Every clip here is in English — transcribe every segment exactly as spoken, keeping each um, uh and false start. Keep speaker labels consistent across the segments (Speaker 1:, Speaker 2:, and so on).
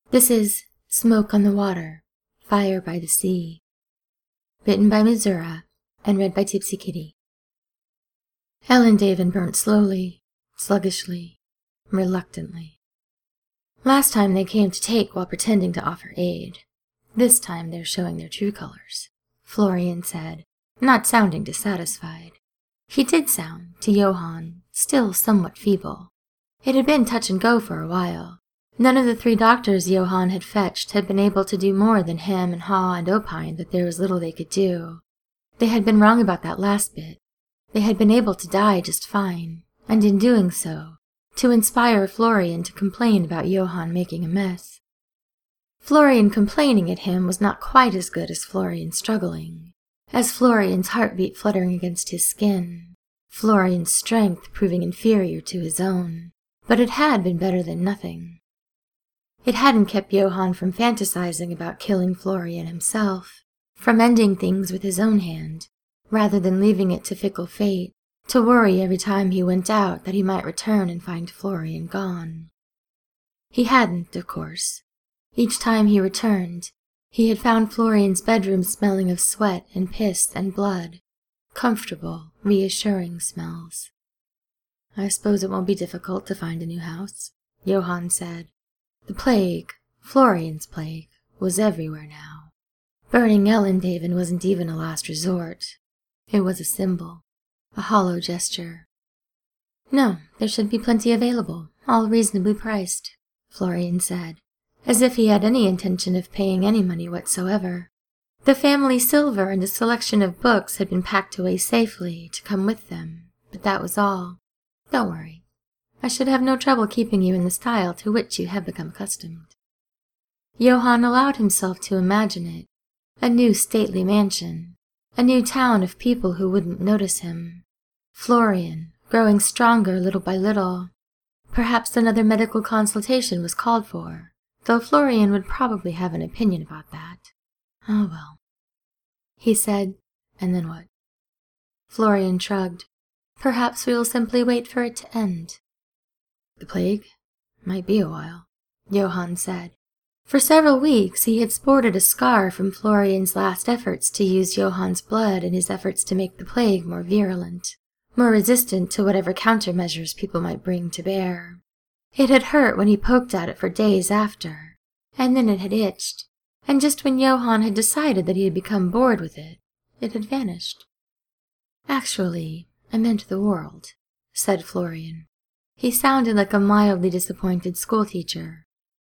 Speaker 1: This is Smoke on the Water, Fire by the Sea, written by Mizura and read by Tipsy Kitty. Elendhaven burnt slowly, sluggishly, reluctantly. Last time they came to take while pretending to offer aid. This time they're showing their true colors, Florian said, not sounding dissatisfied. He did sound, to Johann, still somewhat feeble. It had been touch and go for a while. None of the three doctors Johann had fetched had been able to do more than hem and haw and opine that there was little they could do. They had been wrong about that last bit. They had been able to die just fine, and in doing so, to inspire Florian to complain about Johann making a mess. Florian complaining at him was not quite as good as Florian struggling, as Florian's heartbeat fluttering against his skin, Florian's strength proving inferior to his own, but it had been better than nothing. It hadn't kept Johann from fantasizing about killing Florian himself, from ending things with his own hand, rather than leaving it to fickle fate, to worry every time he went out that he might return and find Florian gone. He hadn't, of course. Each time he returned, he had found Florian's bedroom smelling of sweat and piss and blood, comfortable, reassuring smells. "I suppose it won't be difficult to find a new house," Johann said. The plague, Florian's plague, was everywhere now. Burning Elendhaven wasn't even a last resort. It was a symbol, a hollow gesture. "No, there should be plenty available, all reasonably priced," Florian said, as if he had any intention of paying any money whatsoever. The family silver and a selection of books had been packed away safely to come with them, but that was all. "Don't worry. I should have no trouble keeping you in the style to which you have become accustomed." Johann allowed himself to imagine it, a new stately mansion, a new town of people who wouldn't notice him, Florian, growing stronger little by little. Perhaps another medical consultation was called for, though Florian would probably have an opinion about that. "Oh well," he said, and then what? Florian shrugged. "Perhaps we will simply wait for it to end." "The plague? Might be a while," Johann said. For several weeks he had sported a scar from Florian's last efforts to use Johann's blood in his efforts to make the plague more virulent, more resistant to whatever countermeasures people might bring to bear. It had hurt when he poked at it for days after, and then it had itched, and just when Johann had decided that he had become bored with it, it had vanished. "Actually, I meant the world," said Florian. He sounded like a mildly disappointed schoolteacher.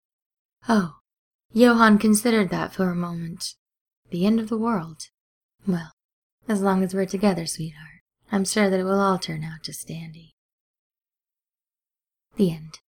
Speaker 1: "Oh," Johann considered that for a moment. "The end of the world. Well, as long as we're together, sweetheart, I'm sure that it will all turn out just dandy." The end.